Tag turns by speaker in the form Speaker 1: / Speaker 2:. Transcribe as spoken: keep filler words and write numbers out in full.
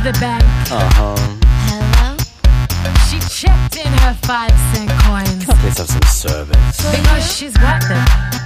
Speaker 1: the bank.
Speaker 2: Uh-huh.
Speaker 3: Hello?
Speaker 1: She checked in her five cent coins
Speaker 2: Let's have some service.
Speaker 1: because she's worth it.